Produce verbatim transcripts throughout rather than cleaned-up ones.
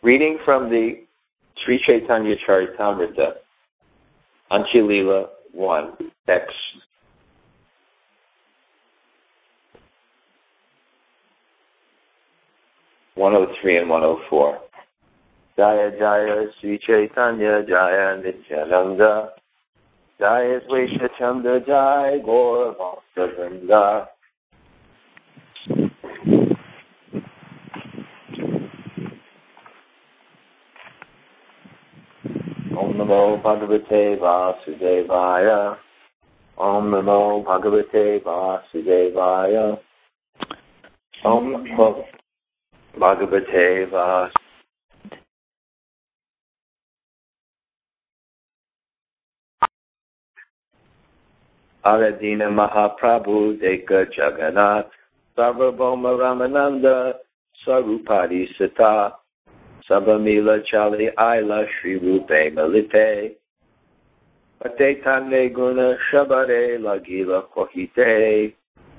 Reading from the Sri Chaitanya Charitamrita, Antya-lila one, text one oh three and one oh four. Jaya Jaya Sri Chaitanya Jaya Nityananda Jaya Dvaita Chandra Jaya Gaura Bhakta Vrinda. Om Namo Bhagavate Vasudevaya. Om Namo Bhagavate Vasudevaya. Om Namo Bhagavate Vasudevaya. Aladina Mahaprabhu Deka Jagannath Sarvabhauma Ramananda Sarupadi Sata Sabamila Chali Aila Shri Rupe Malite Patetane Guna Shabare Lagila Kohite.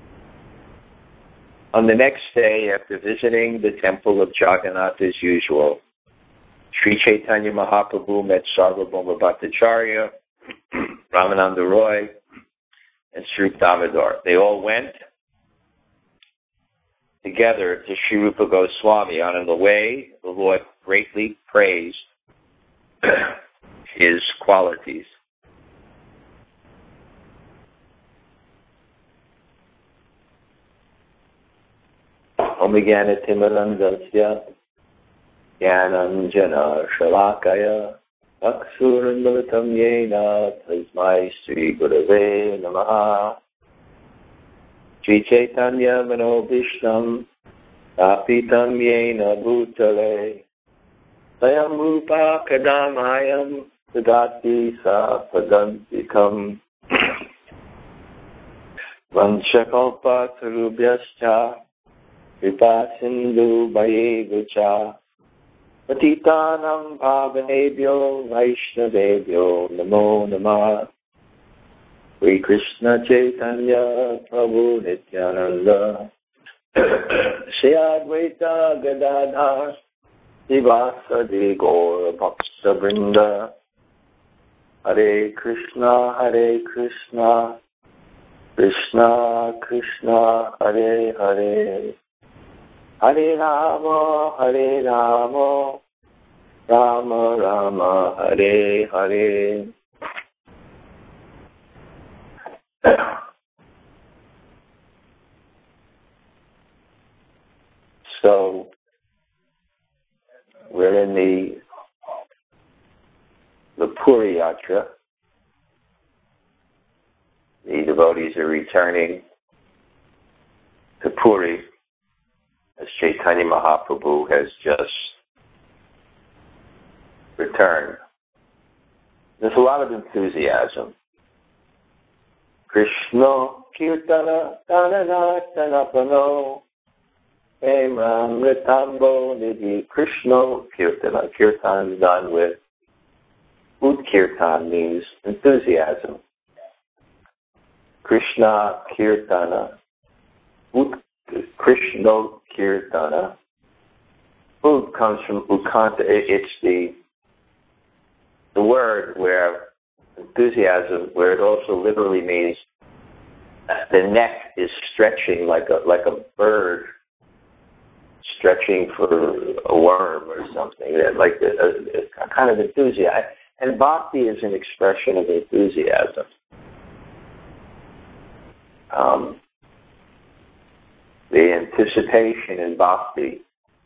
On the next day, after visiting the temple of Jagannath as usual, Sri Chaitanya Mahaprabhu met Sarvabhauma Bhattacharya, Ramananda Roy, and Sri Damodar. They all went together to Sri Rupa Goswami. On the way, the Lord greatly praised his qualities. Omigana Timarandasya Jnananjana Shalakaya Aksurandalatam Yena Tasmai Sri Gurave Namaha. Sri Chaitanya Manobhishtam Tapitam Yena Bhutale Sayam Rupa Kadamayam Sadati Sa Padantikam Vanchakalpa Tarubhyascha Kripa Sindhu Bhayegucha Patitanam Pavanebhyo Vaishnavebhyo Namo Namah. Sri Krishna Chaitanya Prabhu Nityananda Shri Advaita Gadadhar Sivasadi Gaura Bhakta Vrinda. Hare Krishna Hare Krishna Krishna Krishna Hare Hare Hare Rama Hare Rama Rama Rama Hare Hare. So we're in the the Puri Yatra. The devotees are returning to Puri as Chaitanya Mahaprabhu has just returned. There's a lot of enthusiasm. Krishna Kirtana Tanana Tanapano Emram Ritambo Nidhi. Krishna Kirtana. Kirtan is done with Utkirtan, means enthusiasm. Krishna Kirtana. Ut Krishna Kirtana. Ut comes from Ukanta. It's the the word where enthusiasm, where it also literally means the neck is stretching like a like a bird stretching for a worm or something. Like a, a, a kind of enthusiasm. And bhakti is an expression of enthusiasm. Um, the anticipation in bhakti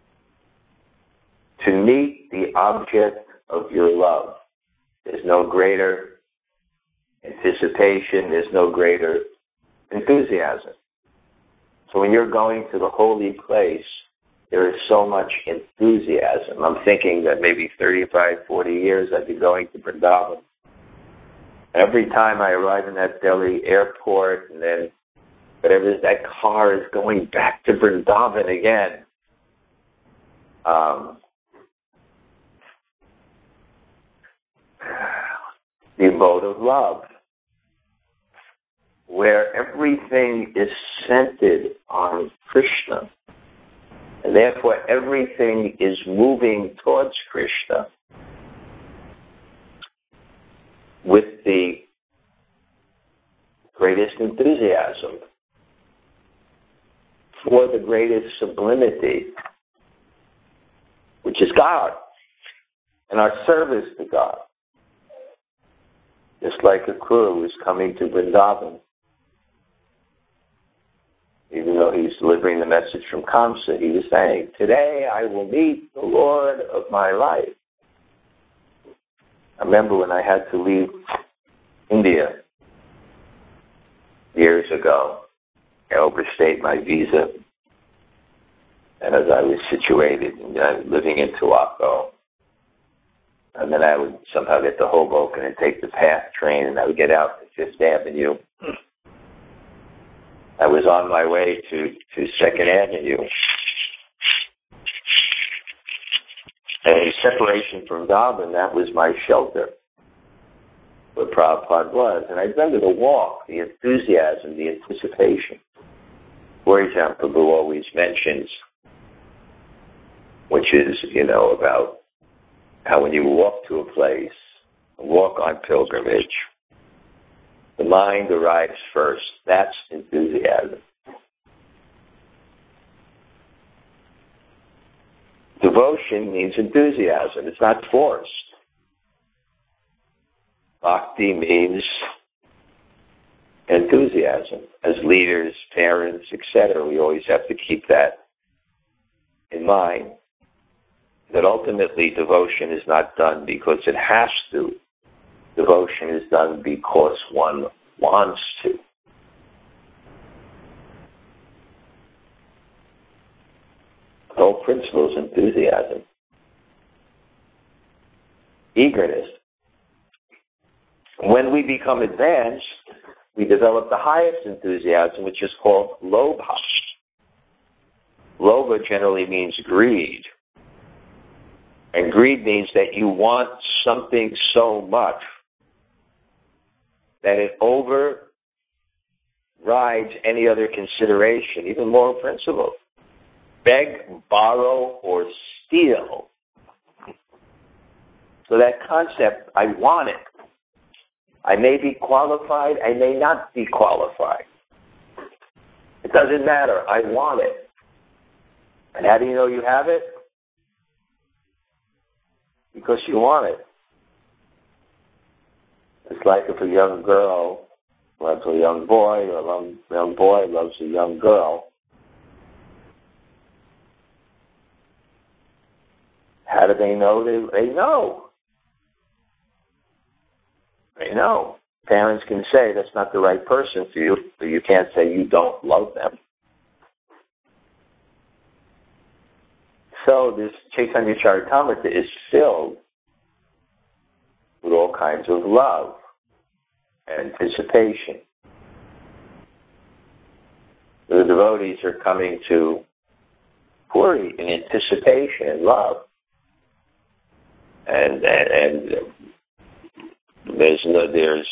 to meet the object of your love. There's no greater anticipation, there's no greater enthusiasm. So when you're going to the holy place, there is so much enthusiasm. I'm thinking that maybe thirty-five, forty years I'd be going to Vrindavan. Every time I arrive in that Delhi airport, and then whatever, that car is going back to Vrindavan again. Um, the abode of love, where everything is centered on Krishna. And therefore, everything is moving towards Krishna with the greatest enthusiasm for the greatest sublimity, which is God, and our service to God. Just like a Akrura who is coming to Vrindavan, even though he's delivering the message from Kamsa, he was saying, today I will meet the Lord of my life. I remember when I had to leave India years ago, I overstayed my visa, and as I was situated, you know, living in Tuaco, and then I would somehow get to Hoboken and take the PATH train, and I would get out to Fifth Avenue. I was on my way to, to Second Avenue. And in separation from Darwin, that was my shelter, where Prabhupada was. And I remember the walk, the enthusiasm, the anticipation. For example, Prabhu always mentions, which is, you know, about how when you walk to a place, walk on pilgrimage, the mind arrives first. That's enthusiasm. Devotion means enthusiasm. It's not forced. Bhakti means enthusiasm. As leaders, parents, et cetera, we always have to keep that in mind, that ultimately devotion is not done because it has to. Devotion is done because one wants to. The whole principle is enthusiasm. Eagerness. When we become advanced, we develop the highest enthusiasm, which is called lobha. Lobha generally means greed. And greed means that you want something so much that it overrides any other consideration, even moral principle. Beg, borrow, or steal. So that concept, I want it. I may be qualified, I may not be qualified. It doesn't matter, I want it. And how do you know you have it? Because you want it. It's like if a young girl loves a young boy, or a young boy loves a young girl. How do they know? They, they know. They know. Parents can say that's not the right person for you, but you can't say you don't love them. So this Chaitanya Charitamrita is filled with all kinds of love and anticipation. The devotees are coming to Puri in anticipation and love. And, and, and there's no, there's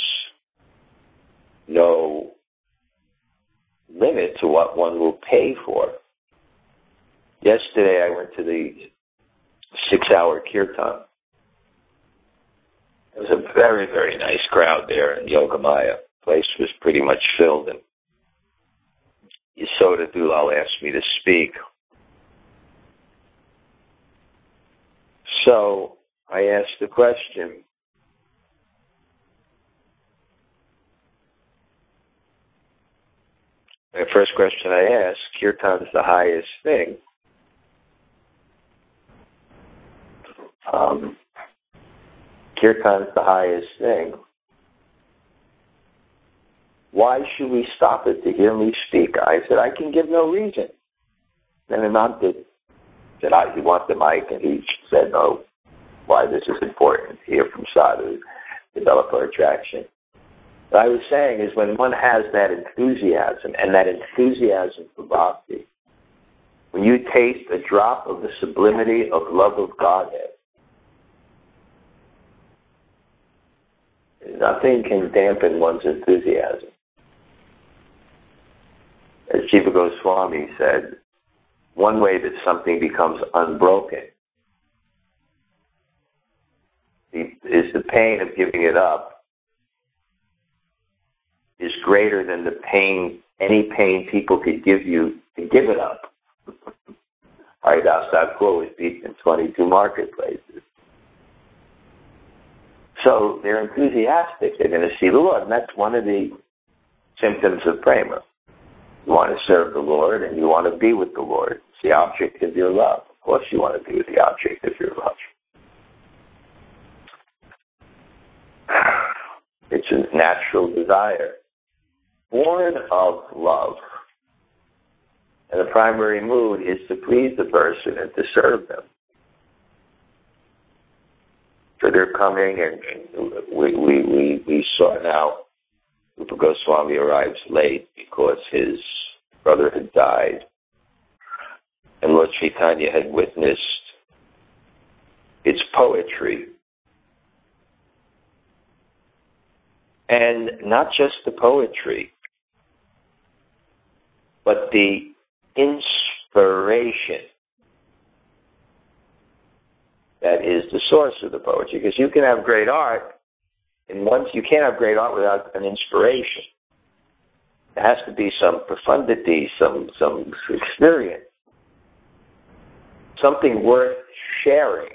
no limit to what one will pay for. Yesterday I went to the six-hour kirtan. There was a very, very nice crowd there in Yogamaya. The place was pretty much filled, and Yasoda Dulal asked me to speak. So I asked the question, the first question I asked, kirtan is the highest thing. Um, kirtan is the highest thing. Why should we stop it to hear me speak? I said, I can give no reason. Then Anant did. Said, I, he wanted the mic, and he said, no, why this is important to hear from sadhu, develop our attraction. What I was saying is when one has that enthusiasm, and that enthusiasm for bhakti, when you taste a drop of the sublimity of love of Godhead, nothing can dampen one's enthusiasm. As Jiva Goswami said, one way that something becomes unbroken is the pain of giving it up is greater than the pain, any pain people could give you to give it up. Haridas Thakur was beaten in twenty-two marketplaces. So they're enthusiastic. They're going to see the Lord. And that's one of the symptoms of prema. You want to serve the Lord and you want to be with the Lord. It's the object of your love. Of course you want to be with the object of your love. It's a natural desire. Born of love. And the primary mood is to please the person and to serve them. So they're coming, and we we we, we saw now Rupa Goswami arrives late because his brother had died. And Lord Chaitanya had witnessed its poetry. And not just the poetry, but the inspiration that is the source of the poetry. Because you can have great art, and once you can't have great art without an inspiration. There has to be some profundity, some some experience, something worth sharing.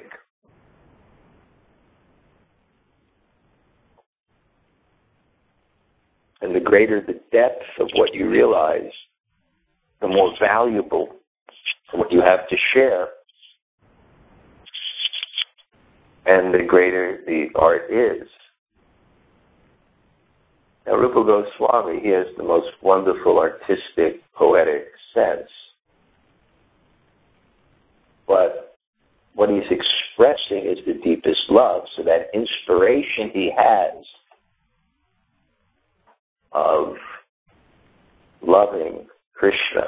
And the greater the depth of what you realize, the more valuable what you have to share, and the greater the art is. Now, Rupa Goswami, he has the most wonderful artistic, poetic sense. But what he's expressing is the deepest love. So that inspiration he has of loving Krishna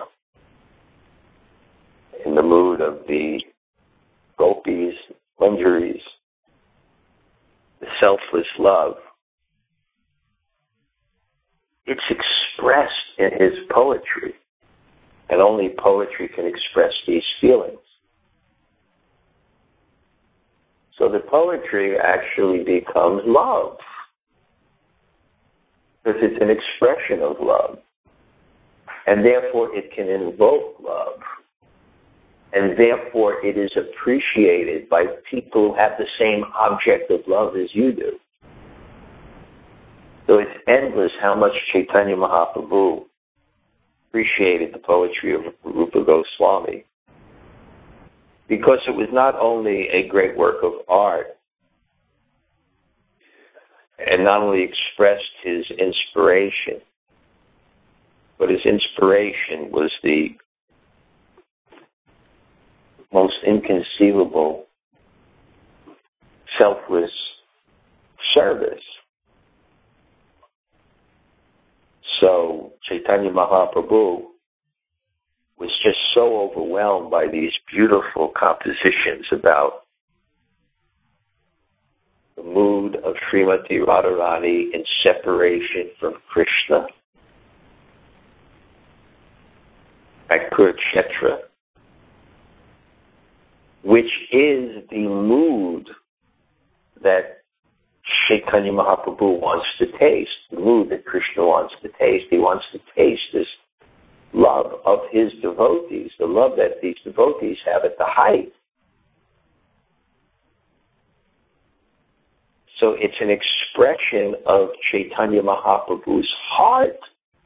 in the mood of the gopis, manjaris, the selfless love, it's expressed in his poetry. And only poetry can express these feelings. So the poetry actually becomes love. Because it's an expression of love. And therefore it can invoke love. And therefore it is appreciated by people who have the same object of love as you do. So it's endless how much Chaitanya Mahaprabhu appreciated the poetry of Rupa Goswami. Because it was not only a great work of art, and not only expressed his inspiration, but his inspiration was the most inconceivable selfless service. So Chaitanya Mahaprabhu was just so overwhelmed by these beautiful compositions about the mood of Srimati Radharani in separation from Krishna at Kurukshetra, which is the mood that Chaitanya Mahaprabhu wants to taste, the mood that Krishna wants to taste. He wants to taste this love of his devotees, the love that these devotees have at the height. So it's an expression of Chaitanya Mahaprabhu's heart.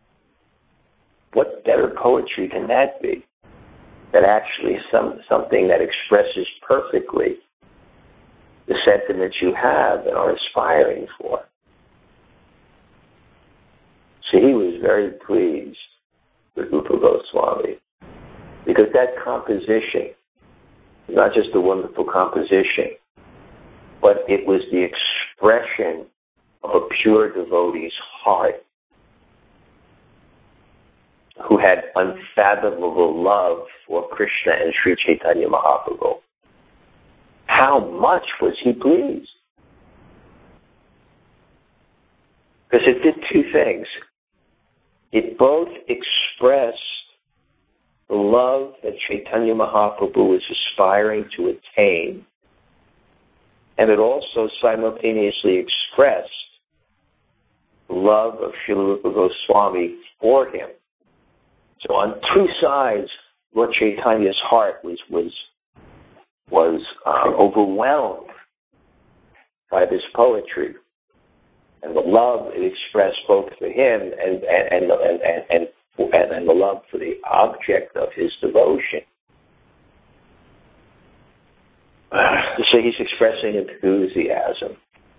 What better poetry can that be? That actually is some, something that expresses perfectly the sentiments you have and are aspiring for. So he was very pleased with Rupa Goswami, because that composition is not just a wonderful composition, but it was the expression of a pure devotee's heart who had unfathomable love for Krishna and Sri Chaitanya Mahaprabhu. How much was he pleased? Because it did two things. It both expressed the love that Chaitanya Mahaprabhu was aspiring to attain, and it also simultaneously expressed the love of Srila Rupa Goswami for him. So on two sides, Lord Chaitanya's heart was was was uh, overwhelmed by this poetry, and the love it expressed both for him and and and and and, and, and the love for the object of his devotion. So he's expressing enthusiasm.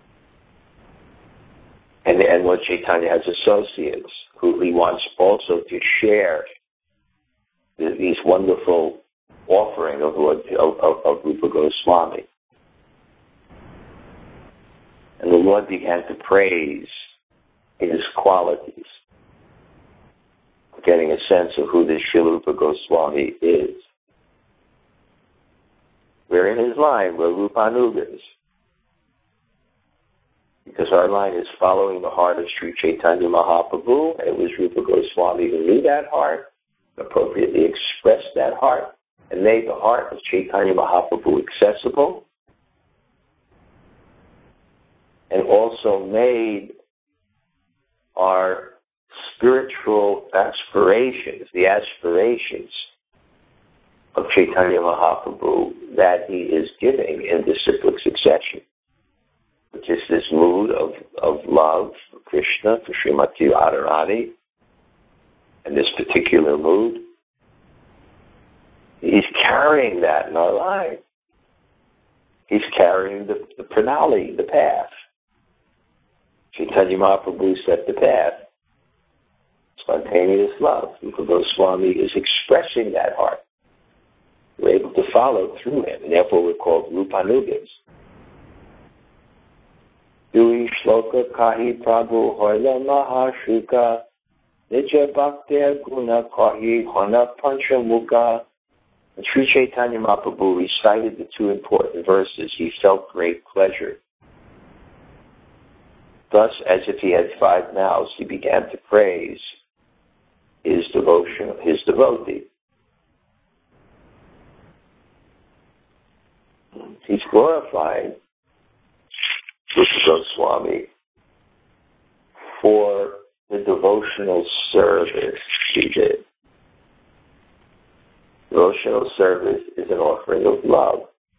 And, and Lord Chaitanya has associates who he wants also to share the, these wonderful offering of Lord of, of, of Rupa Goswami. And the Lord began to praise his qualities, getting a sense of who this Srila Rupa Goswami is. We're in his line, we're Rupanugans. Because our line is following the heart of Sri Chaitanya Mahaprabhu, and it was Rupa Goswami who knew that heart, appropriately expressed that heart, and made the heart of Chaitanya Mahaprabhu accessible, and also made our spiritual aspirations, the aspirations of Chaitanya Mahaprabhu that he is giving in disciplic succession, which is this mood of, of love for Krishna, for Srimati Radharani, and this particular mood. He's carrying that in our life. He's carrying the, the pranali, the path. Chaitanya Mahaprabhu set the path. Spontaneous love. Rupa Goswami is expressing that heart. We're able to follow through him, and therefore we're called Rupanugans. Dui shloka kahi prabhu hoila mahashuka nija bhaktir guna kahi hona panchamuka. And Sri Chaitanya Mahaprabhu recited the two important verses. He felt great pleasure. Thus, as if he had five mouths, he began to praise his devotion, his devotee. He's glorifying Rupa Goswami for the devotional service he did. Devotional service is an offering of love.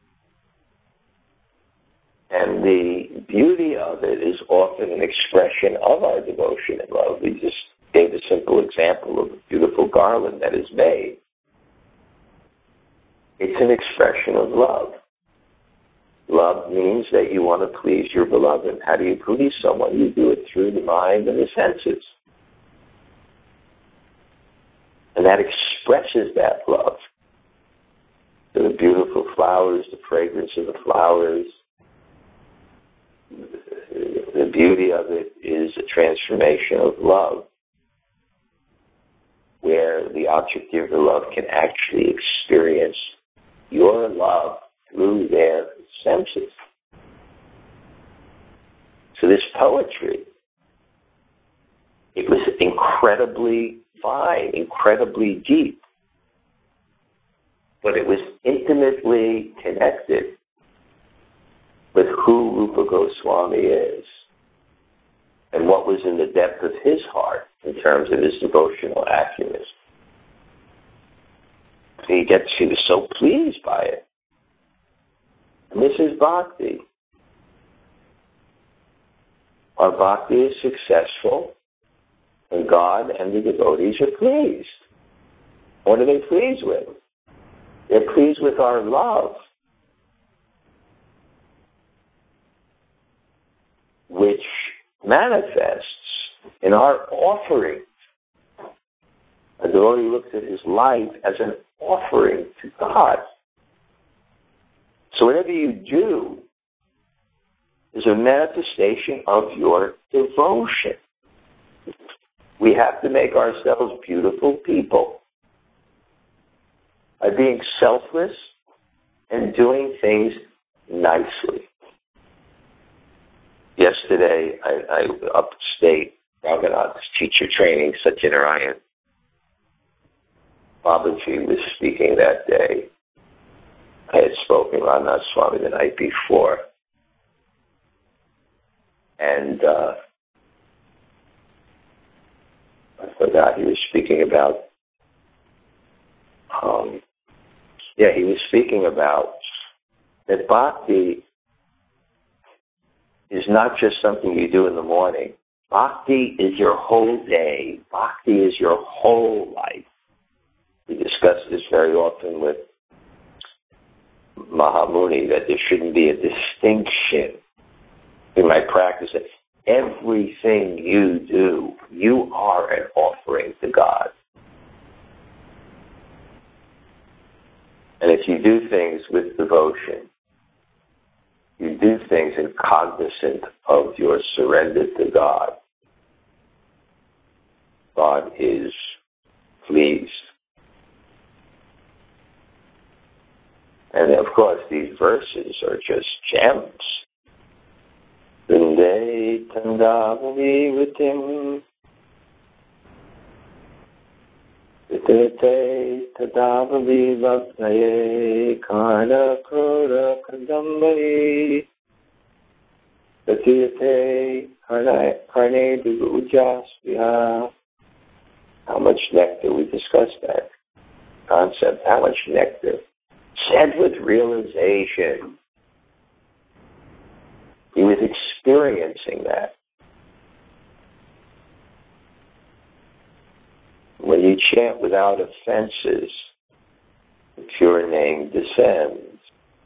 And the beauty of it is often an expression of our devotion and love. We just gave a simple example of a beautiful garland that is made. It's an expression of love. Love means that you want to please your beloved. How do you please someone? You do it through the mind and the senses. And that expresses that love. So the beautiful flowers, the fragrance of the flowers, the beauty of it is a transformation of love, where the object of your love can actually experience your love through their senses. So this poetry, it was incredibly fine, incredibly deep, but it was intimately connected with who Rupa Goswami is and what was in the depth of his heart in terms of his devotional acumen. He gets, he was so pleased by it. And this is bhakti. Our bhakti is successful when God and the devotees are pleased. What are they pleased with? They're pleased with our love, which manifests in our offering. A devotee looks at his life as an offering to God. So whatever you do is a manifestation of your devotion. We have to make ourselves beautiful people by being selfless and doing things nicely. Yesterday, I, I upstate Raghunath's teacher training, Satyanarayan. Babaji was speaking that day. I had spoken Ramnath Swami the night before. And uh, I forgot he was speaking about, um, yeah, he was speaking about that bhakti is not just something you do in the morning. Bhakti is your whole day. Bhakti is your whole life. We discuss this very often with Mahamuni, that there shouldn't be a distinction in my practice. Everything you do, you are an offering to God. And if you do things with devotion, you do things in cognizant of your surrender to God, God is pleased. And of course, these verses are just gems. Vinde Tandavali Vitim Vitete Tadavali Vapnaye Karna Kura Kandambali Vatiyate Karne Vivujaspya. How much nectar, we discussed that concept, how much nectar. Said with realization. He was experiencing that. When you chant without offenses, the pure name descends.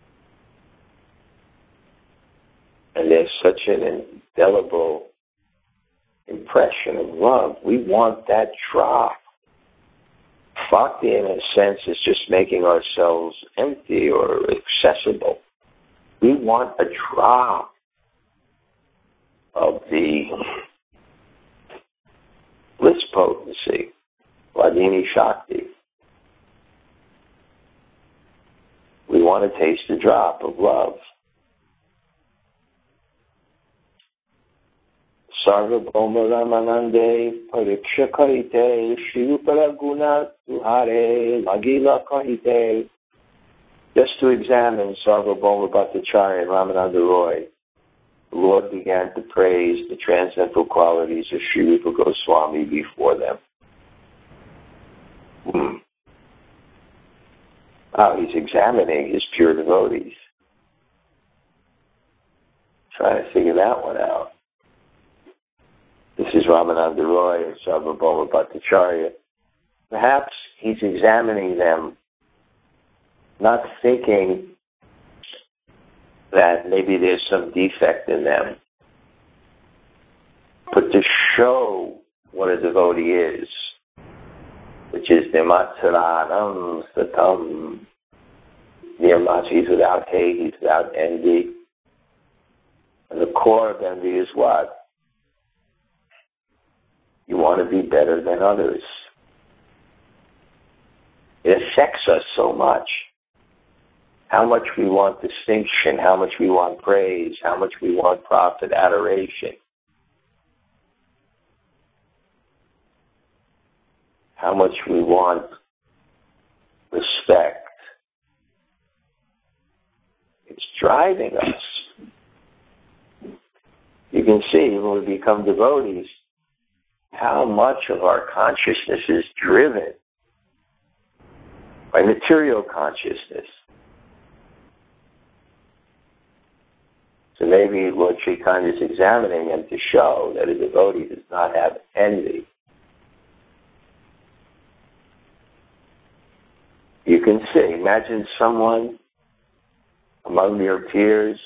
And there's such an indelible impression of love. We want that drop. Bhakti, in a sense, is just making ourselves empty or accessible. We want a drop of the bliss potency, Vladini Shakti. We want to taste a drop of love. Sarvabhauma Ramanande Pariksha Karite Shirupala Guna Tuhare Magila Karite. Just to examine Sarvabhauma Bhattacharya and Ramananda Roy, the Lord began to praise the transcendental qualities of Sri Rupa Goswami before them. Hmm. Oh, he's examining his pure devotees. Trying to figure that one out. This is Ramananda Roy and Sarvabhauma Bhattacharya. Perhaps he's examining them, not thinking that maybe there's some defect in them, but to show what a devotee is, which is Nimatsaranam Satam. Nirmat, he's without hate, he's without envy. And the core of envy is what? You want to be better than others. It affects us so much. How much we want distinction, how much we want praise, how much we want profit, adoration. How much we want respect. It's driving us. You can see when we become devotees, how much of our consciousness is driven by material consciousness. So maybe Lord Chaitanya is examining them to show that a devotee does not have envy. You can see, imagine someone among your peers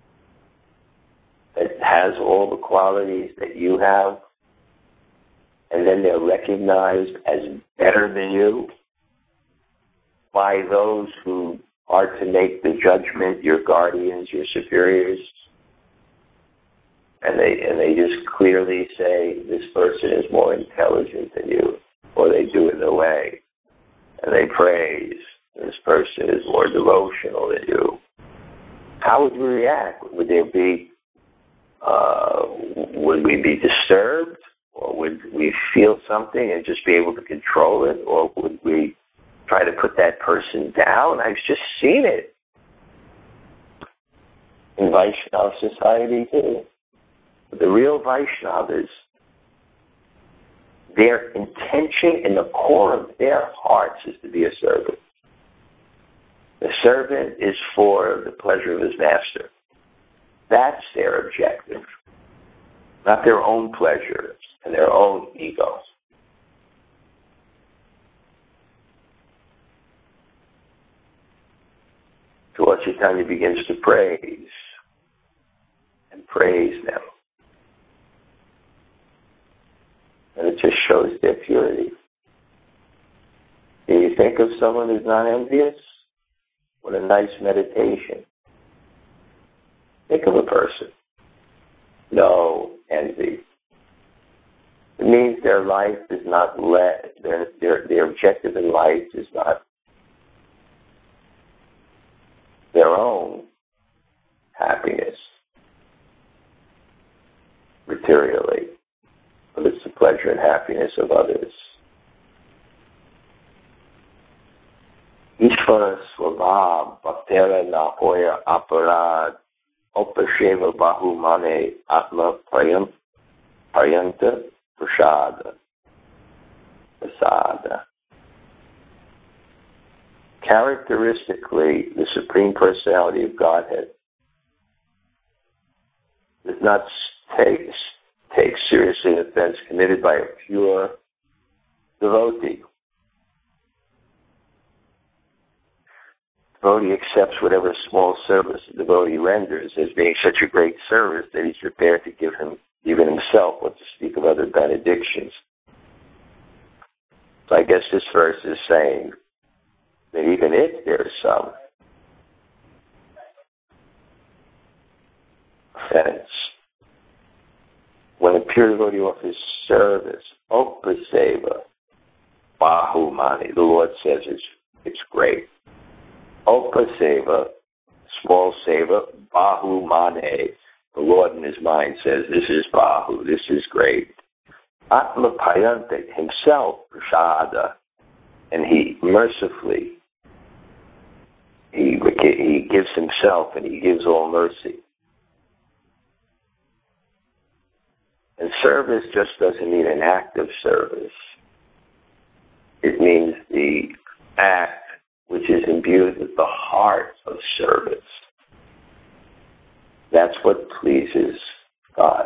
that has all the qualities that you have, and then they're recognized as better than you by those who are to make the judgment, your guardians, your superiors. And they and they just clearly say, this person is more intelligent than you, or they do it in a way. And they praise, this person is more devotional than you. How would we react? Would there be, uh, would we be disturbed? Or would we feel something and just be able to control it? Or would we try to put that person down. I've just seen it in Vaishnava society too. But the real Vaishnavas, their intention in the core of their hearts is to be a servant. The servant is for the pleasure of his master. That's their objective, not their own pleasure and their own ego. So Lord Chaitanya begins to praise and praise them. And it just shows their purity. Do you think of someone who's not envious? What a nice meditation. Think of a person. No envy. It means their life is not led, their, their, their objective in life is not their own happiness materially, but it's the pleasure and happiness of others. Ishvara Swabha Bhaktera Nahoya Aparad Upasheva Bahumane Atma Prayam Prayanta Prasada Prasada. Characteristically, the Supreme Personality of Godhead does not take, take seriously an offense committed by a pure devotee. Devotee accepts whatever small service the devotee renders as being such a great service that he's prepared to give him, even himself, what to speak of other benedictions. So I guess this verse is saying that even if there's some offense, when a pure devotee offers service, Upaseva Bahumani, the Lord says it's, it's great. Upaseva, small seva, Bahumane, the Lord in his mind says, this is Bahu, this is great. Atma Payante, himself, Prasada, and he mercifully, he, he gives himself and he gives all mercy. And service just doesn't mean an act of service. It means the act which is imbued with the heart of service. That's what pleases God.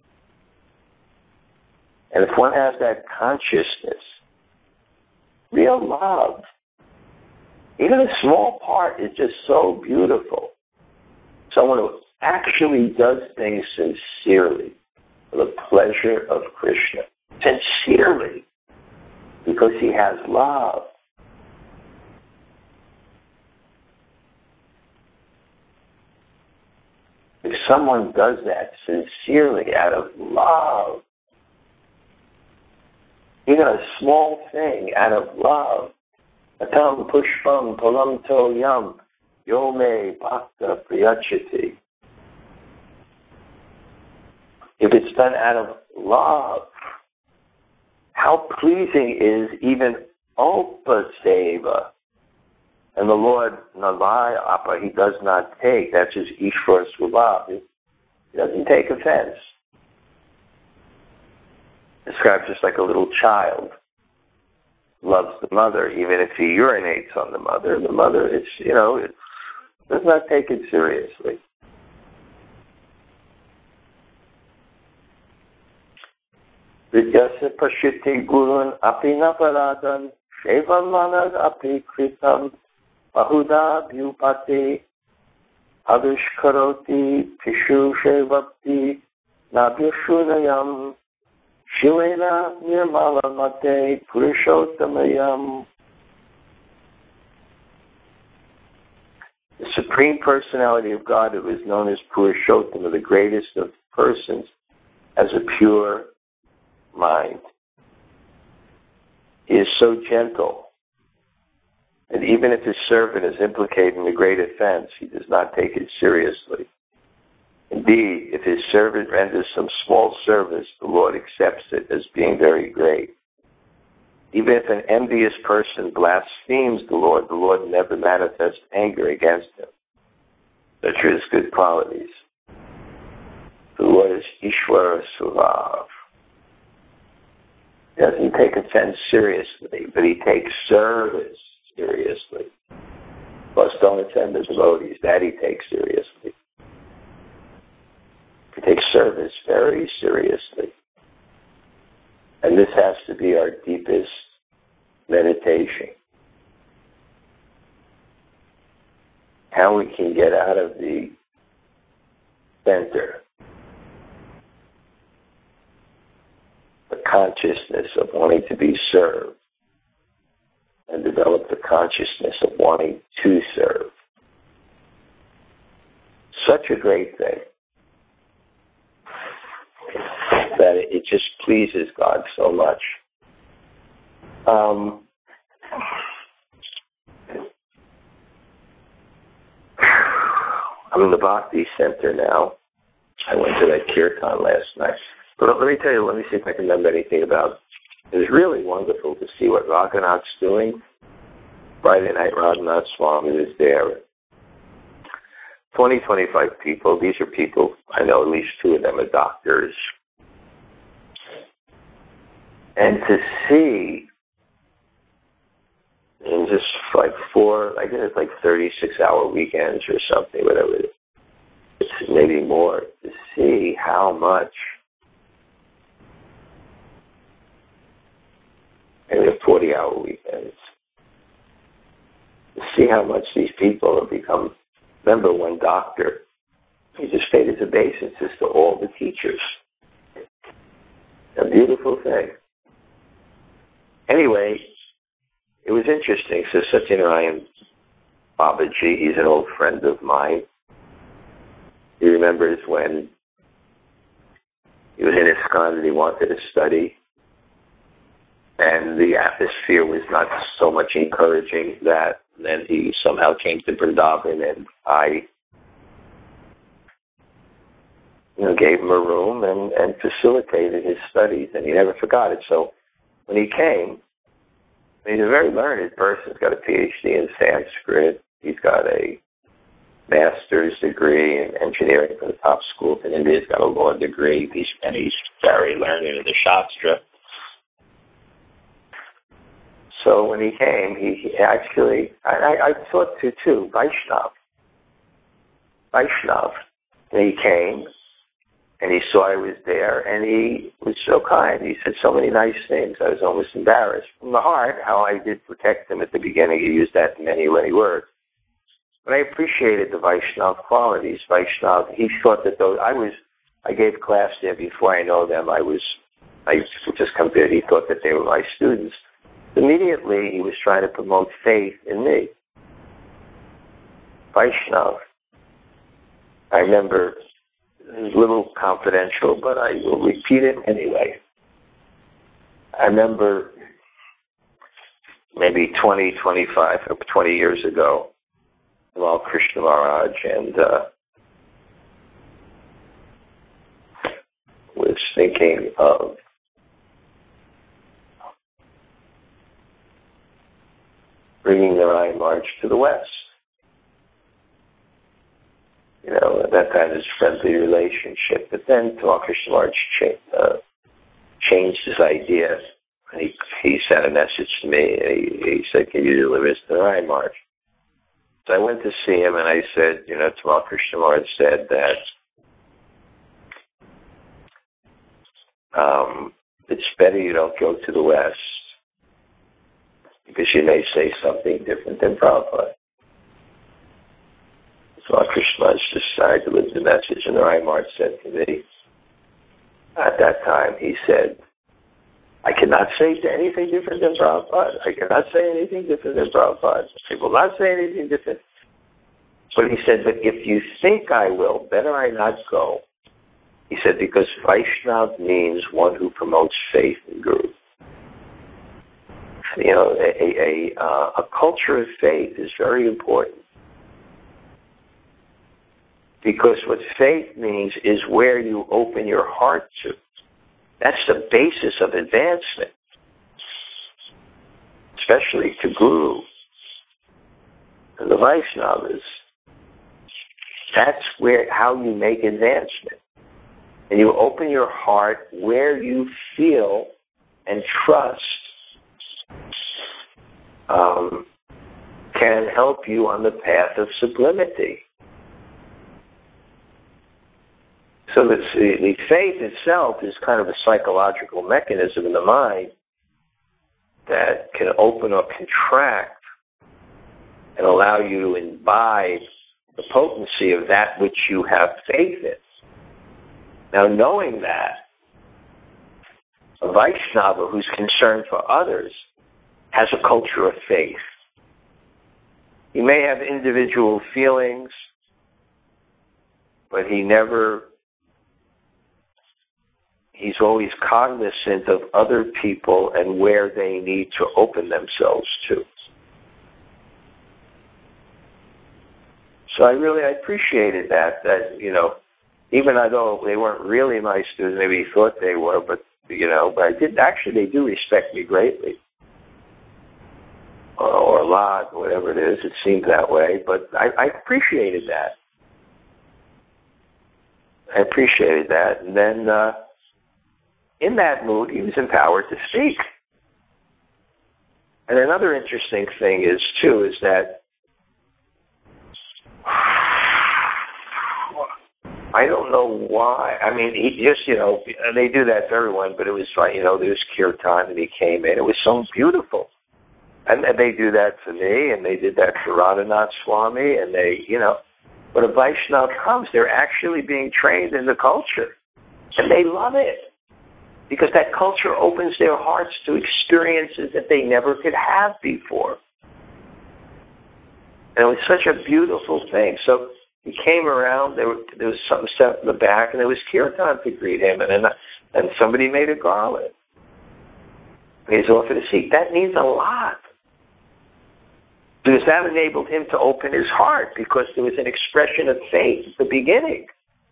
And if one has that consciousness, real love, even a small part is just so beautiful. Someone who actually does things sincerely for the pleasure of Krishna. Sincerely. Because he has love. If someone does that sincerely out of love, even a small thing out of love, atam pushpam palam to yam yome bhakta priyachati. If it's done out of love, how pleasing is even upaseva. And the Lord, Nalaya Apa, he does not take. That's his Ishvara Swabha. He doesn't take offense. Described just like a little child loves the mother, even if he urinates on the mother. The mother, it's, you know, it does not take it seriously. Vidyasya Pashiti Gurun Api Naparadan Shevam Manad Api Kritam Bahuda Bhupati Avishkaroti Pishu Shevapti Nabhyashunayam Shilena Nirmala Mate Purushottamayam. The Supreme Personality of God, who is known as Purushottama, the greatest of persons, has a pure mind. He is so gentle. And even if his servant is implicated in a great offense, he does not take it seriously. Indeed, if his servant renders some small service, the Lord accepts it as being very great. Even if an envious person blasphemes the Lord, the Lord never manifests anger against him. Such are his good qualities. The Lord is Ishwara Suvav. He doesn't take offense seriously, but he takes service seriously. Plus, don't offend the devotees. That he takes seriously. He takes service very seriously. And this has to be our deepest meditation. How we can get out of the center, the consciousness of wanting to be served, and develop the consciousness of wanting to serve. Such a great thing that it just pleases God so much. Um, I'm in the Bhakti Center now. I went to that kirtan last night. But let me tell you, let me see if I can remember anything about it. It was really wonderful to see what Raghunath's doing. Friday night, Raghunath Swami was there. twenty, twenty-five people. These are people, I know at least two of them are doctors. And to see in just like four, I guess it's like thirty-six hour weekends or something, whatever it is, it's maybe more, to see how much, maybe forty hour weekends, to see how much these people have become. Remember one doctor, he just paid his obeisances to all the teachers. A beautiful thing. Anyway, it was interesting. So Satyanarayan Babaji, he's an old friend of mine. He remembers when he was in ISKCON and he wanted to study, and the atmosphere was not so much encouraging that then he somehow came to Vrindavan, and I you know, gave him a room and, and facilitated his studies, and he never forgot it. So when he came, he's a very learned person. He's got a P H D in Sanskrit. He's got a master's degree in engineering from the top schools in India. He's got a law degree, he's, and he's very learned in the Shastra. So when he came, he, he actually, I, I, I thought to too, Vaishnav. Vaishnav. And he came, and he saw I was there, and he was so kind. He said so many nice things. I was almost embarrassed. From the heart, how I did protect him at the beginning, he used that in many, many words. But I appreciated the Vaishnav qualities. Vaishnav, he thought that those, I was, I gave class there before I know them. I was, I used to just come there. He thought that they were my students. Immediately, he was trying to promote faith in me. Vaishnav. I remember, it was a little confidential, but I will repeat it anyway. I remember maybe twenty, twenty-five, or twenty years ago, Lal Krishna Maharaj and uh, was thinking of bringing the Narayan March to the West. You know, at that time, it was a friendly relationship. But then Lal Krishna Maharaj cha- uh, changed his idea. And he, he sent a message to me. And he, he said, can you deliver this to the Narayan March? So I went to see him, and I said, you know, Lal Krishna Maharaj said that um, it's better you don't go to the West, because you may say something different than Prabhupada. So Krishna decided to deliver the message, and the Narayan March said to me, at that time, he said, I cannot say anything different than Prabhupada. I cannot say anything different than Prabhupada. I will not say anything different. But he said, but if you think I will, better I not go. He said, because Vaishnav means one who promotes faith in Guru. You know, a, a, uh, a culture of faith is very important. Because what faith means is where you open your heart to. That's the basis of advancement. especially to Guru and the Vaishnavas. That's where how you make advancement. And you open your heart where you feel and trust um, can help you on the path of sublimity. So the, the faith itself is kind of a psychological mechanism in the mind that can open or contract and allow you to imbibe the potency of that which you have faith in. Now, knowing that, a Vaishnava who's concerned for others has a culture of faith. He may have individual feelings, but he never, he's always cognizant of other people and where they need to open themselves to. So I really I appreciated that, that, you know, even though they weren't really my students, maybe he thought they were, but, you know, but I did, actually they do respect me greatly. Or, or a lot, whatever it is, it seemed that way, but I, I appreciated that. I appreciated that, and then uh, in that mood, he was empowered to speak. And another interesting thing is, too, is that I don't know why. I mean, he just, you know, they do that for everyone, but it was like, you know, there was kirtan and he came in. It was so beautiful. And they do that for me, and they did that for Radhanath Swami, and they, you know, when a Vaishnava comes, they're actually being trained in the culture. And they love it. Because that culture opens their hearts to experiences that they never could have before. And it was such a beautiful thing. So he came around, there, were, there was something set up in the back, and there was kirtan to greet him, and, and, and somebody made a garland. He was offered a seat. That means a lot. Because that enabled him to open his heart, because there was an expression of faith at the beginning.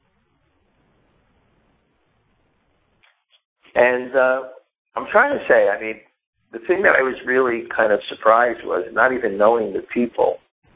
And uh, I'm trying to say, I mean, the thing that I was really kind of surprised was not even knowing the people.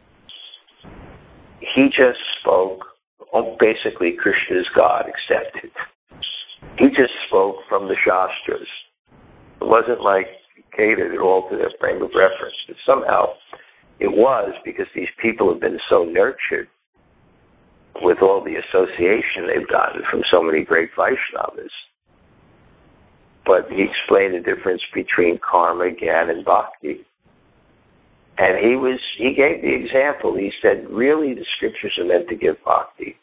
He just spoke, oh, basically Krishna's God, accepted. He just spoke from the Shastras. It wasn't like catered at all to their frame of reference. But somehow it was, because these people have been so nurtured with all the association they've gotten from so many great Vaishnavas. But he explained the difference between karma, gyan, and bhakti. And he was he gave the example. He said, really, the scriptures are meant to give bhakti.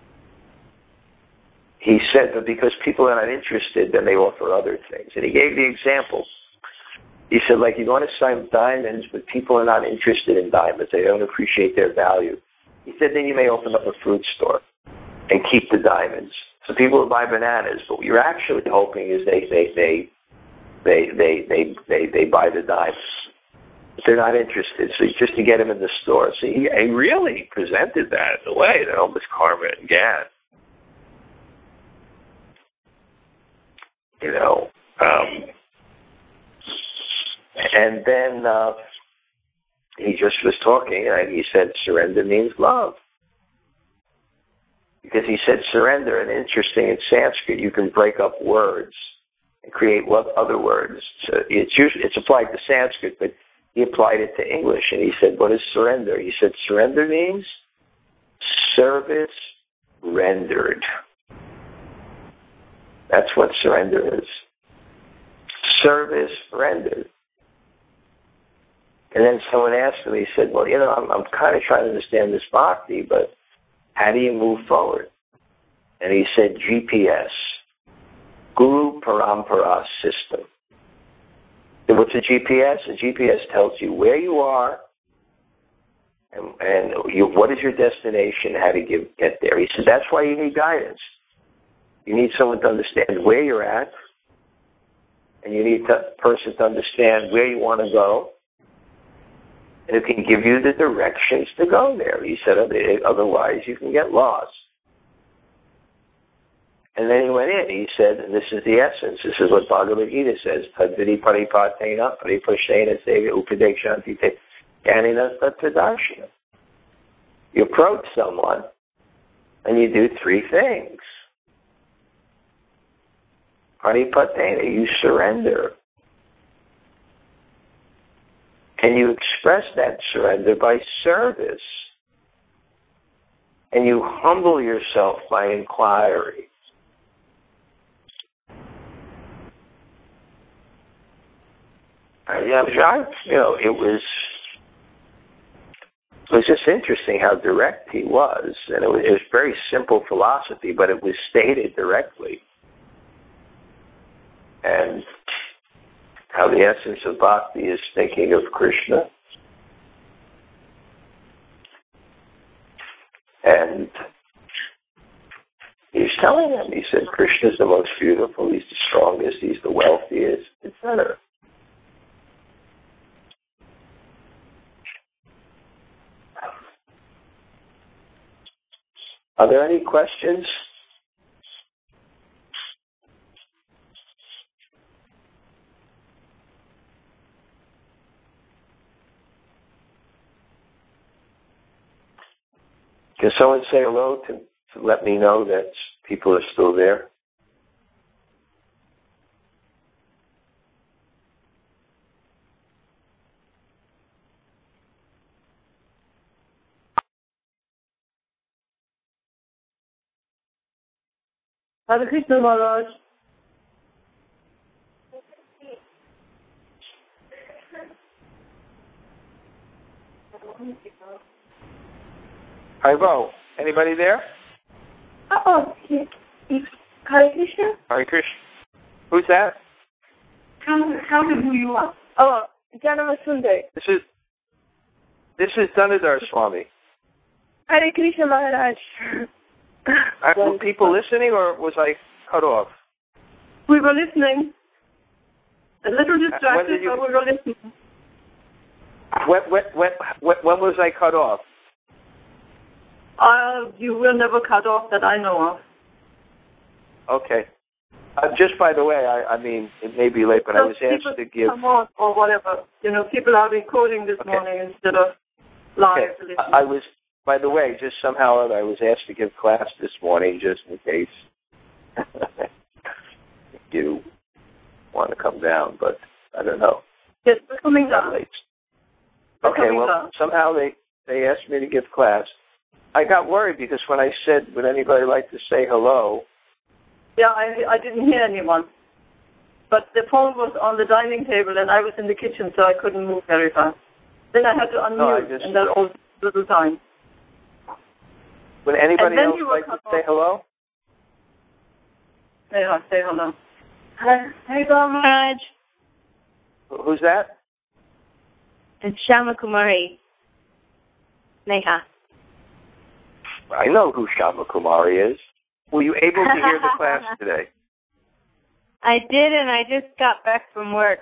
He said, but because people are not interested, then they offer other things. And he gave the example. He said, like, you want to sign diamonds, but people are not interested in diamonds. They don't appreciate their value. He said, then you may open up a fruit store and keep the diamonds. So people will buy bananas, but what you're actually hoping is they they they they they they they, they buy the diamonds. But they're not interested, so just to get them in the store. So he, he really presented that in a way that almost karma and gyan. You know, um, and then uh, he just was talking, and he said, surrender means love. Because he said surrender, and interesting, in Sanskrit, you can break up words and create other words. So it's usually, it's applied to Sanskrit, but he applied it to English, and he said, what is surrender? He said, surrender means service rendered. That's what surrender is. Service rendered. And then someone asked him, he said, well, you know, I'm, I'm kind of trying to understand this bhakti, but how do you move forward? And he said, G P S, Guru Parampara system. And what's a G P S? A G P S tells you where you are and, and you, what is your destination, how to give, get there. He said, that's why you need guidance. You need someone to understand where you're at, and you need a person to understand where you want to go, and it can give you the directions to go there. He said, otherwise you can get lost. And then he went in. He said, this is the essence. This is what Bhagavad Gita says. Tadvidi paripatena paripashena seva upadekshanti te ganina tattadarshina. You approach someone and you do three things. Paripatena, you surrender. And you express that surrender by service. And you humble yourself by inquiry. Yeah, you know, it was it was just interesting how direct he was, and it was, it was very simple philosophy, but it was stated directly, and how the essence of bhakti is thinking of Krishna, and he's telling them, he said, Krishna's the most beautiful, he's the strongest, he's the wealthiest, et cetera. Are there any questions? Can someone say hello to, to let me know that people are still there? Hare Krishna Maharaj. Haribo, anybody there? Oh, Hare Krishna? Hare Krishna. Who's that? Tell, tell me who you are. Oh, Janama Sundar. This is this is Dhanadhar Swami. Hare Krishna Maharaj. Are, were people listening, or was I cut off? We were listening. A little distracted, you, but we were listening. When, when, when, when was I cut off? Uh, you were never cut off that I know of. Okay. Uh, just by the way, I, I mean, it may be late, but so I was asked to give... Come on, or whatever. You know, people are recording this okay. morning instead of live. Okay. I, I was... By the way, just somehow or other, I was asked to give class this morning just in case you want to come down, but I don't know. Yes, we're coming down. Okay, coming well, down. Somehow they, they asked me to give class. I got worried because when I said, would anybody like to say hello? Yeah, I, I didn't hear anyone. But the phone was on the dining table and I was in the kitchen, so I couldn't move very fast. Then I had to unmute, no, just, and that all little time. Would anybody else like to say hello? Yeah, say hello. Hi, hi, Maharaj. Who's that? It's Shama Kumari. Neha. I know who Shama Kumari is. Were you able to hear the class today? I did, and I just got back from work.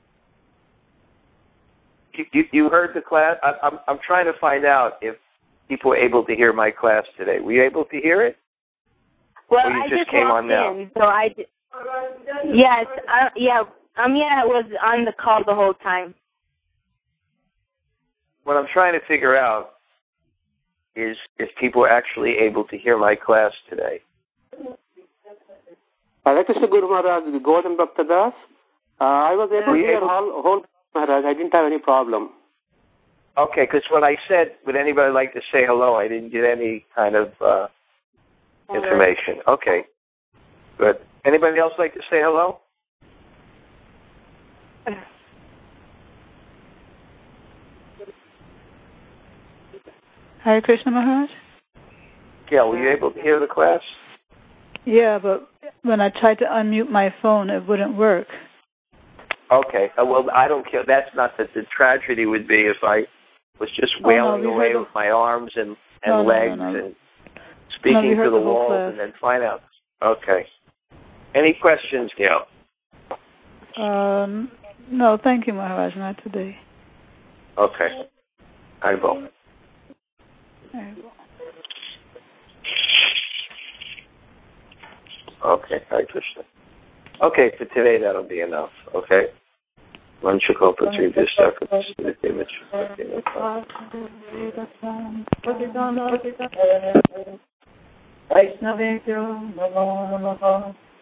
You, you, you heard the class? I, I'm I'm trying to find out if people were able to hear my class today. Were you able to hear it? Well, or you I just, just came walked on now? in, so I did. Yes, I, yeah, um, yeah, I was on the call the whole time. What I'm trying to figure out is if people were actually able to hear my class today. Hare Krishna Guru Maharaj, Gautam Bhaktadas. Uh, I was able to hear whole, whole Maharaj. I didn't have any problem. Okay, because when I said, would anybody like to say hello, I didn't get any kind of uh, information. Okay, good. Anybody else like to say hello? Hare Krishna Maharaj? Gail, were you able to hear the class? Yeah, but when I tried to unmute my phone, it wouldn't work. Okay, uh, well, I don't care. That's not that the tragedy would be if I was just wailing oh, no, away the... with my arms and, and no, legs no, no, no. and speaking no, to the, the walls class. and then find out. Okay. Any questions, Gail? Um, no, thank you, Maharaj, not today. Okay. I will. Okay, Hare Krishna. Okay, for today that'll be enough, okay? Vanchakopa Vaishnavebhyo namo namaha